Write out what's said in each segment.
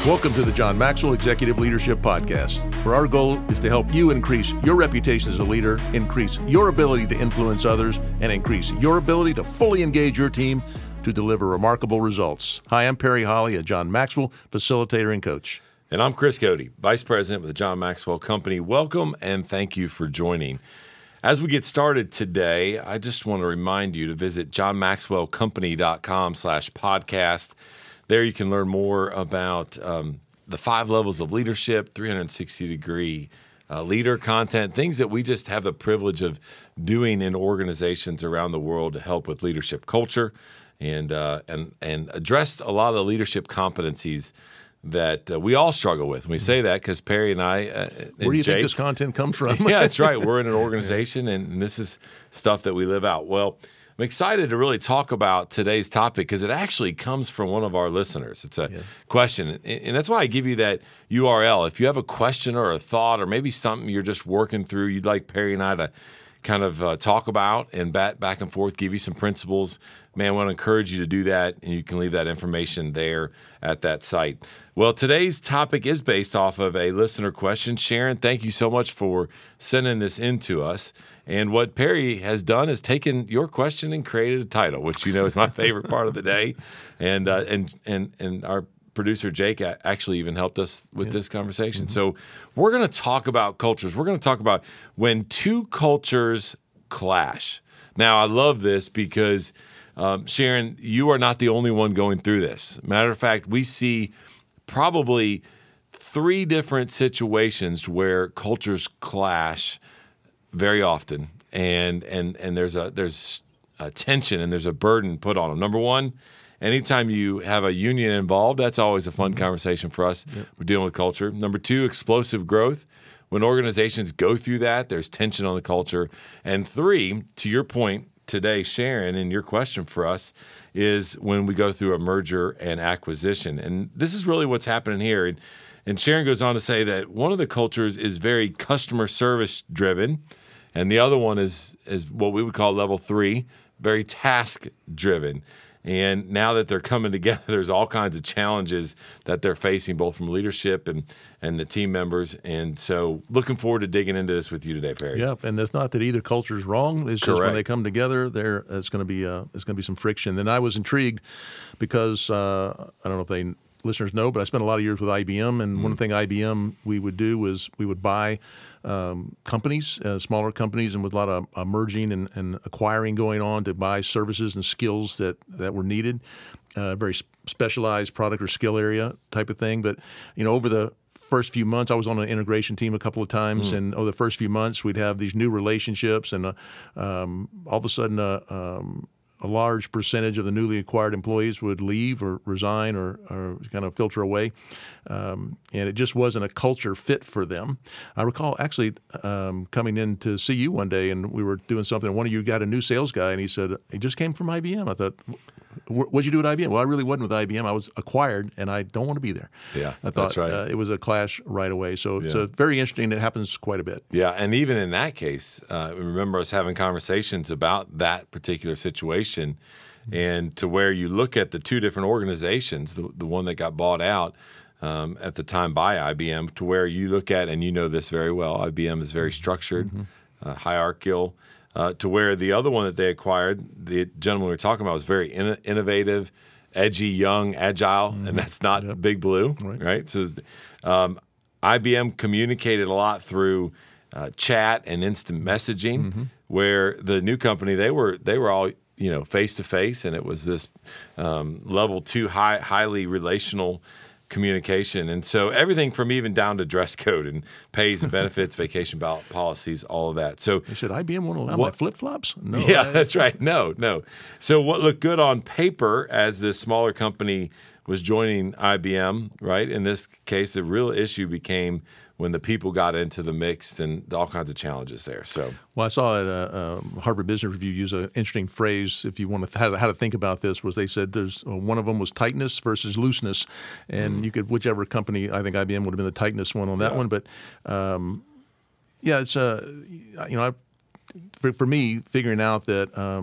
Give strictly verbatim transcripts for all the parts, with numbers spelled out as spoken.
Welcome to the John Maxwell Executive Leadership Podcast, where our goal is to help you increase your reputation as a leader, increase your ability to influence others, and increase your ability to fully engage your team to deliver remarkable results. Hi, I'm Perry Holly, a John Maxwell facilitator and coach. And I'm Chris Cody, Vice President with the John Maxwell Company. Welcome and thank you for joining. As we get started today, I just want to remind you to visit johnmaxwellcompany.com slash podcast. There you can learn more about um, the five levels of leadership, three hundred sixty degree uh, leader content, things that we just have the privilege of doing in organizations around the world to help with leadership culture and uh, and and address a lot of the leadership competencies that uh, we all struggle with. And we say that because Perry and I uh, and Where do you Jake, think this content comes from? yeah, that's right. We're in an organization, and, and this is stuff that we live out. Well, I'm excited to really talk about today's topic because it actually comes from one of our listeners. It's a yeah. question, and, and that's why I give you that U R L. If you have a question or a thought or maybe something you're just working through, you'd like Perry and I to kind of uh, talk about and bat back and forth, give you some principles, man, I want to encourage you to do that, and you can leave that information there at that site. Well, today's topic is based off of a listener question. Sharon, thank you so much for sending this in to us. And what Perry has done is taken your question and created a title, which you know is my favorite part of the day. And uh, and and and our producer Jake actually even helped us with yeah. this conversation. Mm-hmm. So we're going to talk about cultures. We're going to talk about when two cultures clash. Now, I love this because, um, Sharon, you are not the only one going through this. Matter of fact, we see probably three different situations where cultures clash very often, and and and there's a there's a tension and there's a burden put on them. Number one, anytime you have a union involved, that's always a fun conversation for us. Yep. We're dealing with culture. Number two, explosive growth. When organizations go through that, there's tension on the culture. And three, to your point today, Sharon, and your question for us is when we go through a merger and acquisition. And this is really what's happening here. And, and Sharon goes on to say that one of the cultures is very customer service driven, and the other one is is what we would call level three, very task driven. And now that they're coming together, there's all kinds of challenges that they're facing, both from leadership and, and the team members. And so looking forward to digging into this with you today, Perry. Yep, and it's not that either culture is wrong. It's just Correct. when they come together, there it's going to be uh, it's going to be some friction. And I was intrigued because uh, I don't know if they listeners know, but I spent a lot of years with I B M, and mm-hmm. one thing I B M we would do was we would buy um, companies, uh, smaller companies, and with a lot of uh, merging and, and acquiring going on to buy services and skills that, that were needed, uh, very specialized product or skill area type of thing. But, you know, over the first few months, I was on an integration team a couple of times, mm. and over the first few months, we'd have these new relationships, and uh, um, all of a sudden, uh, um, a large percentage of the newly acquired employees would leave or resign or, or kind of filter away, um, and it just wasn't a culture fit for them. I recall actually um, coming in to see you one day, and we were doing something, and one of you got a new sales guy, and he said, he just came from I B M. I thought, what'd you do at I B M? Well, I really wasn't with I B M. I was acquired, and I don't want to be there. Yeah, I thought that's right. uh, it was a clash right away. So yeah. it's a very interesting. It happens quite a bit. Yeah, and even in that case, uh, remember us having conversations about that particular situation, mm-hmm. and to where you look at the two different organizations, the, the one that got bought out um, at the time by I B M, to where you look at, and you know this very well, I B M is very structured, mm-hmm. uh, hierarchical, Uh, to where the other one that they acquired, the gentleman we were talking about, was very in- innovative, edgy, young, agile, mm-hmm. and that's not yep. Big Blue, right? right? So um, I B M communicated a lot through uh, chat and instant messaging, mm-hmm. where the new company, they were they were all you know face to face, and it was this um, level two, high, highly relational communication. And so everything from even down to dress code and pays and benefits, vacation policies, all of that. So should I B M want to allow what, my flip-flops? No. Yeah, I, that's right. No, no. So what looked good on paper as this smaller company was joining I B M, right? In this case, the real issue became when the people got into the mix and all kinds of challenges there. So, well, I saw at uh, um, Harvard Business Review use an interesting phrase. If you want to how, to how to think about this, was they said there's uh, one of them was tightness versus looseness, and mm. you could whichever company. I think I B M would have been the tightness one on that yeah. one, but um, yeah, it's uh, you know, I, for for me figuring out that um,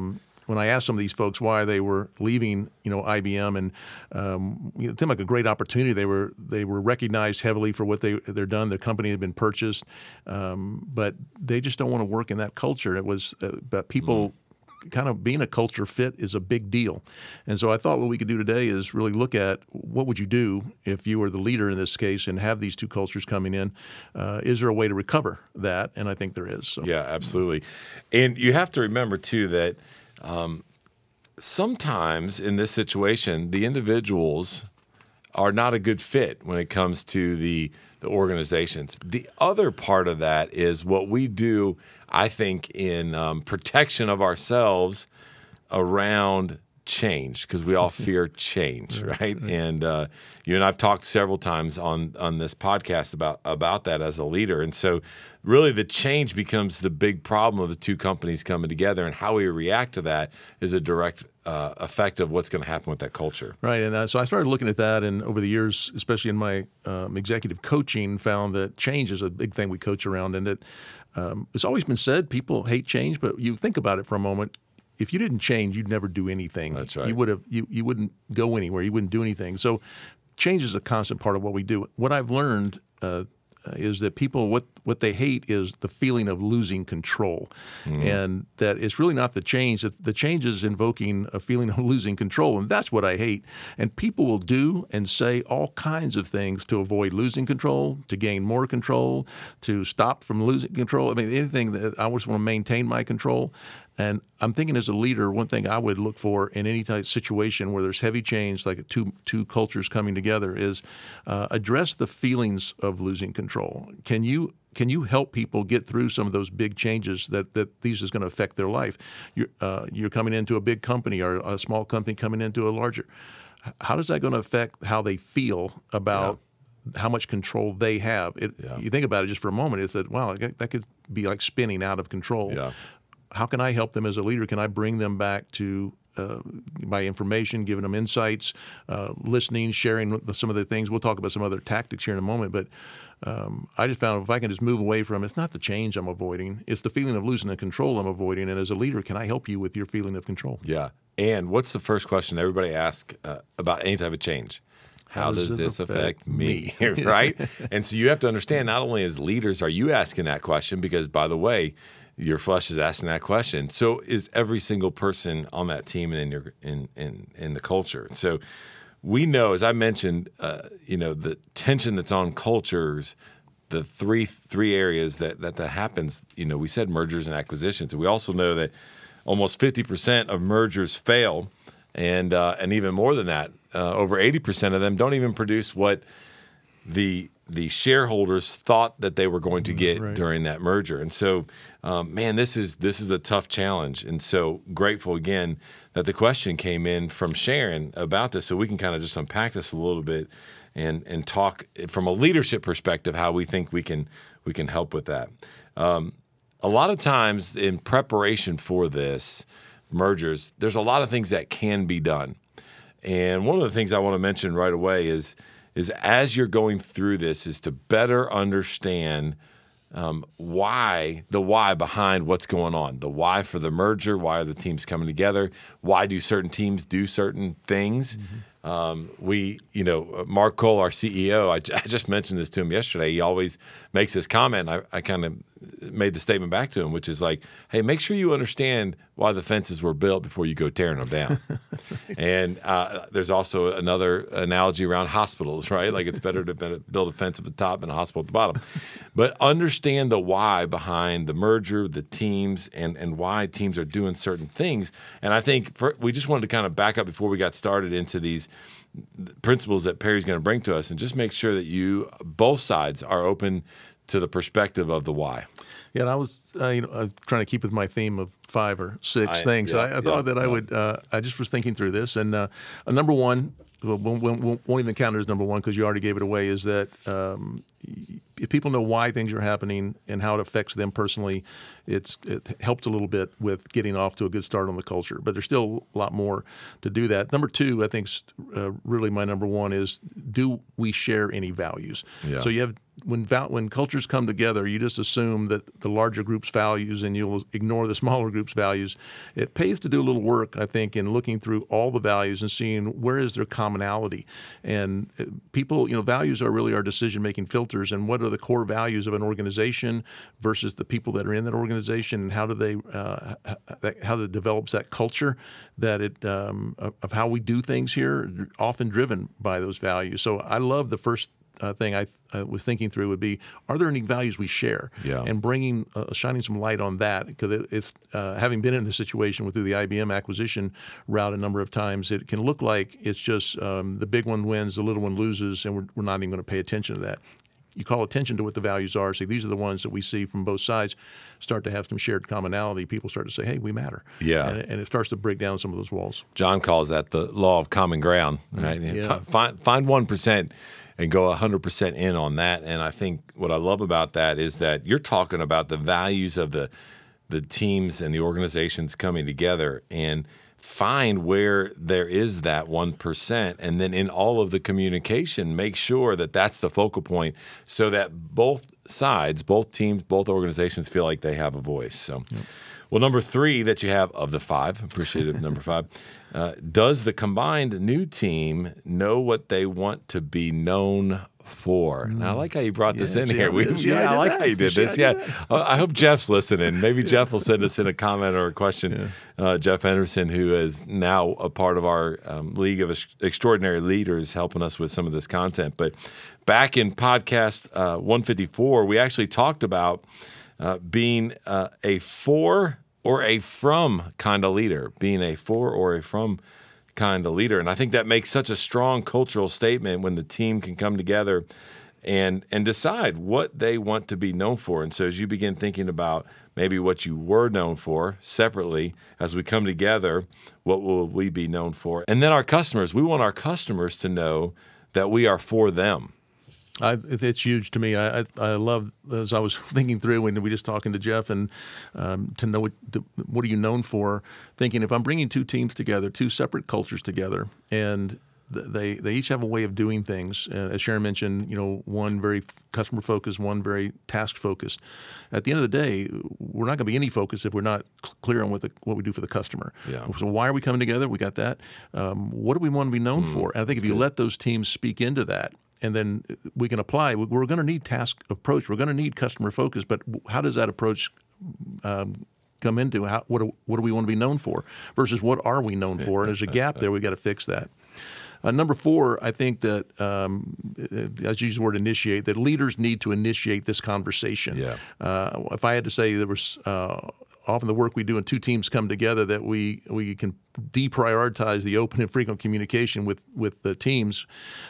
when I asked some of these folks why they were leaving, you know, I B M, and um, you know, it seemed like a great opportunity. They were they were recognized heavily for what they they're done. Their company had been purchased, um, but they just don't want to work in that culture. It was, uh, but people. Mm. Kind of being a culture fit is a big deal. And so I thought what we could do today is really look at what would you do if you were the leader in this case and have these two cultures coming in. Uh, is there a way to recover that? And I think there is. So. Yeah, absolutely. And you have to remember, too, that um, sometimes in this situation, the individuals are not a good fit when it comes to the, the organizations. The other part of that is what we do, I think, in um, protection of ourselves around change, because we all fear change, right? right? And uh, you and I've talked several times on on this podcast about about that as a leader. And so really the change becomes the big problem of the two companies coming together, and how we react to that is a direct uh, effect of what's going to happen with that culture. Right. And uh, so I started looking at that, and over the years, especially in my um, executive coaching, found that change is a big thing we coach around, and that um, it's always been said people hate change, but you think about it for a moment. If you didn't change, you'd never do anything. That's right. You would have. You, you wouldn't go anywhere. You wouldn't do anything. So, change is a constant part of what we do. What I've learned uh, is that people what what they hate is the feeling of losing control, mm-hmm. and that it's really not the change. The change is invoking a feeling of losing control, and that's what I hate. And people will do and say all kinds of things to avoid losing control, to gain more control, to stop from losing control. I mean, anything that I always want to maintain my control. And I'm thinking as a leader, one thing I would look for in any type of situation where there's heavy change, like two two cultures coming together, is uh, address the feelings of losing control. Can you can you help people get through some of those big changes that, that these is going to affect their life? You're, uh, you're coming into a big company or a small company coming into a larger. How is that going to affect how they feel about yeah. how much control they have? It, yeah. You think about it just for a moment. It's that, wow, that could be like spinning out of control. Yeah. How can I help them as a leader? Can I bring them back to uh, my information, giving them insights, uh, listening, sharing some of the things? We'll talk about some other tactics here in a moment, but um, I just found if I can just move away from, it's not the change I'm avoiding, it's the feeling of losing the control I'm avoiding. And as a leader, can I help you with your feeling of control? Yeah. And what's the first question everybody asks uh, about any type of change? How, How does, does this affect, affect me, me? Right? And so you have to understand, not only as leaders are you asking that question, because, by the way, your flesh is asking that question. So is every single person on that team and in your in in, in the culture. So we know, as I mentioned, uh, you know, the tension that's on cultures, the three three areas that, that that happens. You know, we said mergers and acquisitions. We also know that almost fifty percent of mergers fail, and uh, and even more than that, uh, over eighty percent of them don't even produce what the the shareholders thought that they were going to get right. during that merger. And so, um, man, this is this is a tough challenge. And so grateful again that the question came in from Sharon about this, so we can kind of just unpack this a little bit and and talk from a leadership perspective how we think we can we can help with that. Um, a lot of times in preparation for this mergers, there's a lot of things that can be done. And one of the things I want to mention right away is is as you're going through this is to better understand um, why, the why behind what's going on, the why for the merger, why are the teams coming together, why do certain teams do certain things. Mm-hmm. Um, we, you know, Mark Cole, our C E O, I, I just mentioned this to him yesterday. He always makes this comment. I, I kind of made the statement back to him, which is like, hey, make sure you understand why the fences were built before you go tearing them down. And uh, there's also another analogy around hospitals, right? Like it's better to build a fence at the top and a hospital at the bottom. But understand the why behind the merger, the teams, and, and why teams are doing certain things. And I think for, we just wanted to kind of back up before we got started into these principles that Perry's going to bring to us and just make sure that you, both sides, are open to the perspective of the why. Yeah, and I was, uh, you know, I was trying to keep with my theme of five or six I, things. Yeah, I, I thought yeah, that I yeah. would. Uh, I just was thinking through this, and uh, uh, number one, well, won't, won't, won't even count it as number one because you already gave it away. Is that um, if people know why things are happening and how it affects them personally, it's it helps a little bit with getting off to a good start on the culture. But there's still a lot more to do that. Number two, I think, uh, really my number one is, do we share any values? Yeah. So you have when val- when cultures come together, you just assume that the larger group's values and you'll ignore the smaller group's values. It pays to do a little work, I think, in looking through all the values and seeing where is their commonality. And uh, people, you know, values are really our decision-making filters. And what are the core values of an organization versus the people that are in that organization, and how do they, uh, how it develops that culture that it um, of how we do things here, often driven by those values. So I love the first Uh, thing I uh, was thinking through would be, are there any values we share? Yeah. And bringing, uh, shining some light on that, because it, it's, uh, having been in the situation with through the I B M acquisition route a number of times, it can look like it's just um, the big one wins, the little one loses, and we're, we're not even going to pay attention to that. You call attention to what the values are. So these are the ones that we see from both sides start to have some shared commonality. People start to say, hey, we matter. Yeah. And, and it starts to break down some of those walls. John calls that the law of common ground, right? Yeah. Find, find one percent and go one hundred percent in on that. And I think what I love about that is that you're talking about the values of the the teams and the organizations coming together, and find where there is that one percent, and then in all of the communication, make sure that that's the focal point so that both sides, both teams, both organizations feel like they have a voice. So, yep. Well, number three that you have of the five, appreciative number five, uh, does the combined new team know what they want to be known for? Mm. Now, I like how you brought this yeah, in yeah, here. We, yeah, yeah, I, I like that. how you did yeah, this. Yeah, did uh, I hope Jeff's listening. Maybe Jeff will send us in a comment or a question. Yeah. Uh, Jeff Henderson, who is now a part of our um, League of Extraordinary Leaders, helping us with some of this content. But back in podcast uh, one fifty-four, we actually talked about uh, being uh, a for or a from kind of leader, being a for or a from kind of leader. And I think that makes such a strong cultural statement when the team can come together and and decide what they want to be known for. And so as you begin thinking about maybe what you were known for separately, as we come together, what will we be known for? And then our customers, we want our customers to know that we are for them. I, it's huge to me. I, I I love, as I was thinking through when we were just talking to Jeff, and um, to know what, to, what are you known for, thinking if I'm bringing two teams together, two separate cultures together, and they they each have a way of doing things. Uh, as Sharon mentioned, you know, one very customer focused, one very task focused. At the end of the day, we're not going to be any focus if we're not clear on what the, what we do for the customer. Yeah. So why are we coming together? We got that. Um, what do we want to be known mm, for? And I think if you good. let those teams speak into that, and then we can apply. We're going to need task approach. We're going to need customer focus. But how does that approach um, come into how, what do, what do we want to be known for versus what are we known for? And there's a gap there. We got to fix that. Uh, number four, I think that, um, as you use the word initiate, that leaders need to initiate this conversation. Yeah. Uh, if I had to say there was uh, often the work we do when two teams come together, that we we can deprioritize the open and frequent communication with, with the teams.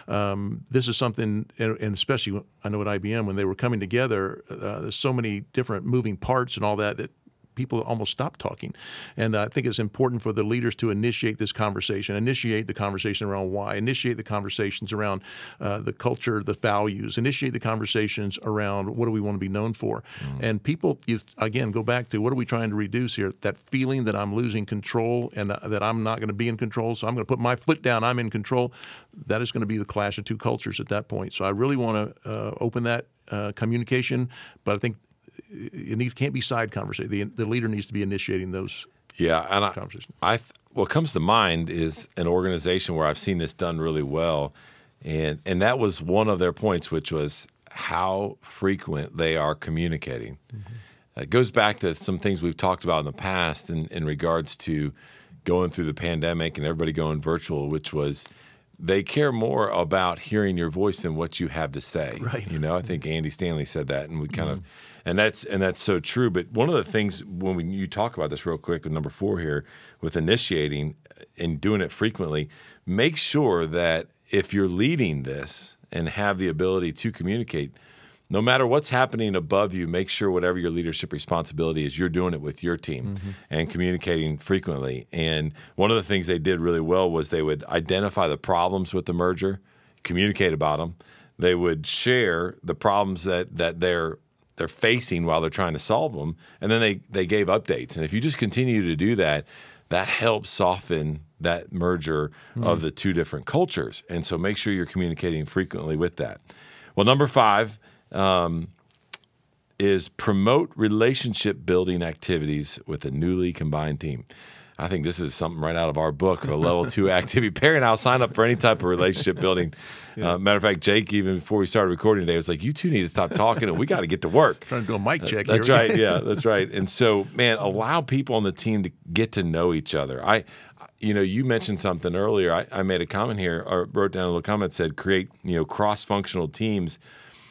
Um, this is something, and, and especially I know at I B M when they were coming together, uh, there's so many different moving parts and all that that people almost stop talking. And I think it's important for the leaders to initiate this conversation, initiate the conversation around why, initiate the conversations around uh, the culture, the values, initiate the conversations around what do we want to be known for. Mm. And people, again, go back to what are we trying to reduce here? That feeling that I'm losing control and that I'm not going to be in control, so I'm going to put my foot down, I'm in control. That is going to be the clash of two cultures at that point. So I really want to uh, open that uh, communication, but I think it need, can't be side conversation. The, the leader needs to be initiating those yeah, and I, conversations. I, what comes to mind is an organization where I've seen this done really well, and and that was one of their points, which was how frequent they are communicating. Mm-hmm. It goes back to some things we've talked about in the past in, in regards to going through the pandemic and everybody going virtual, which was they care more about hearing your voice than what you have to say. Right. You know, I think Andy Stanley said that, and we kind mm-hmm. of, and that's and that's so true. But one of the things when we, you talk about this real quick with number four here, with initiating and doing it frequently, make sure that if you're leading this and have the ability to communicate, no matter what's happening above you, make sure whatever your leadership responsibility is, you're doing it with your team mm-hmm. and communicating frequently. And one of the things they did really well was they would identify the problems with the merger, communicate about them. They would share the problems that that they're they're facing while they're trying to solve them, and then they they gave updates. And if you just continue to do that, that helps soften that merger mm. of the two different cultures. And so make sure you're communicating frequently with that. Well, number five um, is promote relationship building activities with a newly combined team. I think this is something right out of our book, a level two activity. Perry and I'll sign up for any type of relationship building. Yeah. Uh, matter of fact, Jake, even before we started recording today, was like, you two need to stop talking and we got to get to work. Trying to do a mic check uh, That's here. right. Yeah, that's right. And so, man, allow people on the team to get to know each other. I, you know, you mentioned something earlier. I, I made a comment here, or wrote down a little comment that said, create, you know, cross-functional teams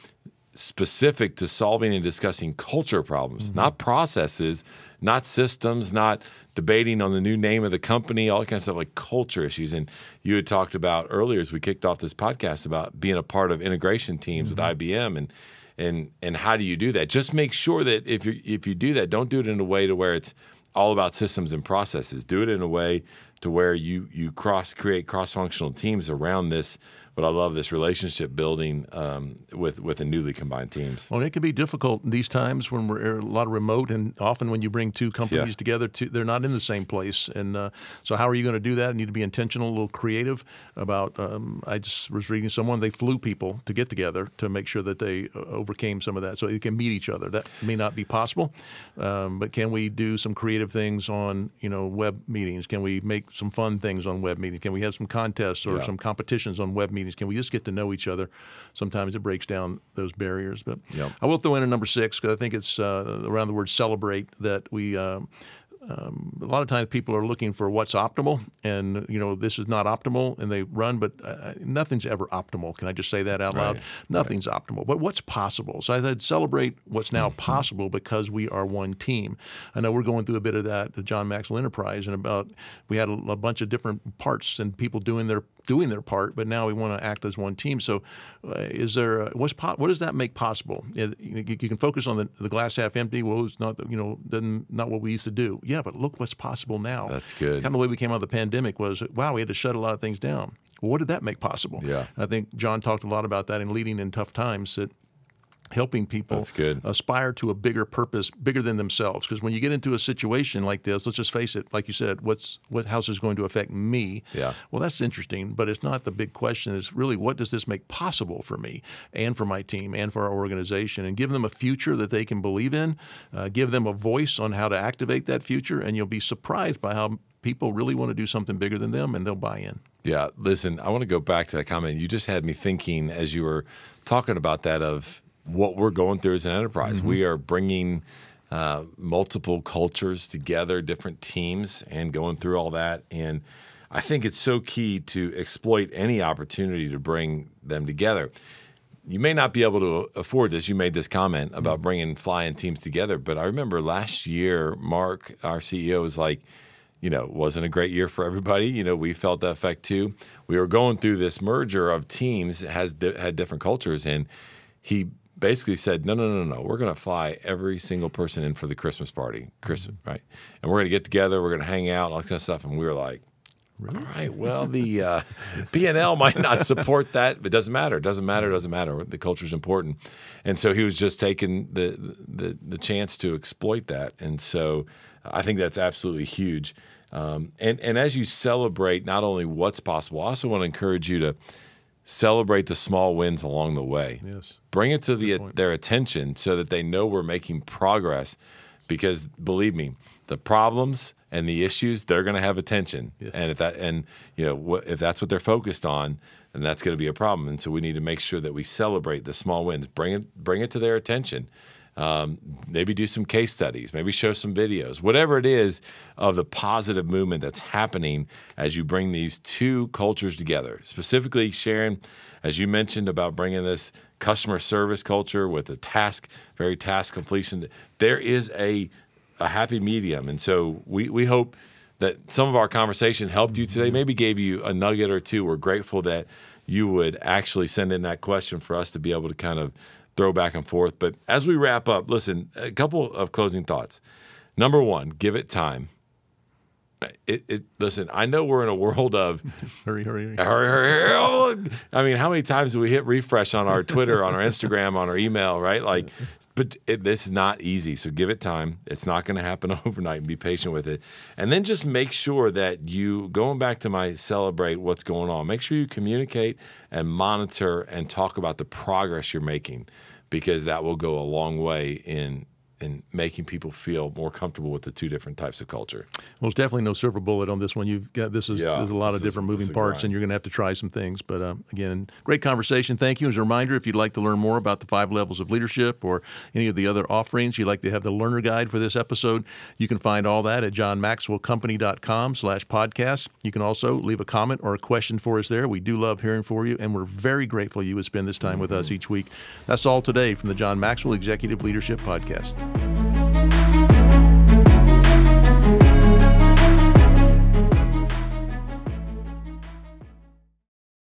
specific to solving and discussing culture problems, mm-hmm. not processes, not systems, not debating on the new name of the company, all that kind of stuff, like culture issues. And you had talked about earlier as we kicked off this podcast about being a part of integration teams mm-hmm. with I B M, and and and how do you do that? Just make sure that if you if you do that, don't do it in a way to where it's all about systems and processes. Do it in a way to where you you cross create cross-functional teams around this. But I love this relationship building um, with with the newly combined teams. Well, it can be difficult in these times when we're a lot of remote, and often when you bring two companies yeah. together, two, they're not in the same place. And uh, so, how are you going to do that? You need to be intentional, a little creative about. Um, I just was reading someone they flew people to get together to make sure that they uh, overcame some of that, so they can meet each other. That may not be possible, um, but can we do some creative things on you know web meetings? Can we make some fun things on web meetings? Can we have some contests or yeah. some competitions on web meetings? Can we just get to know each other? Sometimes it breaks down those barriers. But yep. I will throw in a number six because I think it's uh, around the word celebrate that we um, um, a lot of times people are looking for what's optimal, and you know this is not optimal, and they run, but uh, nothing's ever optimal. Can I just say that out loud? Right. Nothing's right. optimal, but what's possible? So I said celebrate what's now mm-hmm. possible because we are one team. I know we're going through a bit of that at John Maxwell Enterprise, and about we had a, a bunch of different parts and people doing their doing their part, but now we want to act as one team. So, uh, is there a, what's po- what does that make possible? You, you, you can focus on the, the glass half empty. Well, it's not you know doesn't not what we used to do. Yeah, but look what's possible now. That's good. Kind of the way we came out of the pandemic was wow, we had to shut a lot of things down. Well, what did that make possible? Yeah, and I think John talked a lot about that in leading in tough times. That helping people That's good. aspire to a bigger purpose, bigger than themselves. Because when you get into a situation like this, let's just face it, like you said, what's what how is this going to affect me? Yeah. Well, that's interesting, but it's not the big question. It's really what does this make possible for me and for my team and for our organization, and give them a future that they can believe in, uh, give them a voice on how to activate that future, and you'll be surprised by how people really want to do something bigger than them, and they'll buy in. Yeah, listen, I want to go back to that comment. You just had me thinking as you were talking about that of what we're going through as an enterprise. Mm-hmm. We are bringing uh, multiple cultures together, different teams, and going through all that. And I think it's so key to exploit any opportunity to bring them together. You may not be able to afford this. You made this comment about bringing flying teams together. But I remember last year, Mark, our C E O, was like, you know, it wasn't a great year for everybody. You know, we felt that effect too. We were going through this merger of teams that has had different cultures. And he basically said, no, no, no, no, we're going to fly every single person in for the Christmas party, Christmas, mm-hmm. right? And we're going to get together, we're going to hang out, all that kind of stuff. And we were like, really? All right, well, the uh, P and L might not support that, but it doesn't matter. It doesn't matter. It doesn't matter. The culture's important. And so he was just taking the, the, the chance to exploit that. And so I think that's absolutely huge. Um, and, and as you celebrate not only what's possible, I also want to encourage you to celebrate the small wins along the way. Yes. Bring it to the, their attention so that they know we're making progress, because believe me, the problems and the issues, they're going to have attention. Yeah. And if that, and you know, if that's what they're focused on, then that's going to be a problem. And so we need to make sure that we celebrate the small wins, bring it, bring it to their attention. Um, maybe do some case studies, maybe show some videos, whatever it is of the positive movement that's happening as you bring these two cultures together. Specifically, Sharon, as you mentioned about bringing this customer service culture with a task, very task completion, there is a, a happy medium. And so we, we hope that some of our conversation helped you today, maybe gave you a nugget or two. We're grateful that you would actually send in that question for us to be able to kind of throw back and forth. But as we wrap up, listen, a couple of closing thoughts. Number one, give it time. It, it, listen, I know we're in a world of hurry, hurry, hurry. hurry, hurry, hurry. I mean, how many times do we hit refresh on our Twitter, on our Instagram, on our email, right? Like, but it, this is not easy. So give it time. It's not going to happen overnight, and be patient with it. And then just make sure that you, going back to my celebrate what's going on, make sure you communicate and monitor and talk about the progress you're making, because that will go a long way in and making people feel more comfortable with the two different types of culture. Well, there's definitely no silver bullet on this one. You've got this is Yeah, there's a lot of this is- different this moving is a parts, grind. and you're going to have to try some things. But um, again, great conversation. Thank you. As a reminder, if you'd like to learn more about the five levels of leadership or any of the other offerings, you'd like to have the learner guide for this episode, you can find all that at john maxwell company dot com slash podcast. You can also leave a comment or a question for us there. We do love hearing for you, and we're very grateful you would spend this time with us each week. That's all today from the John Maxwell Executive Leadership Podcast.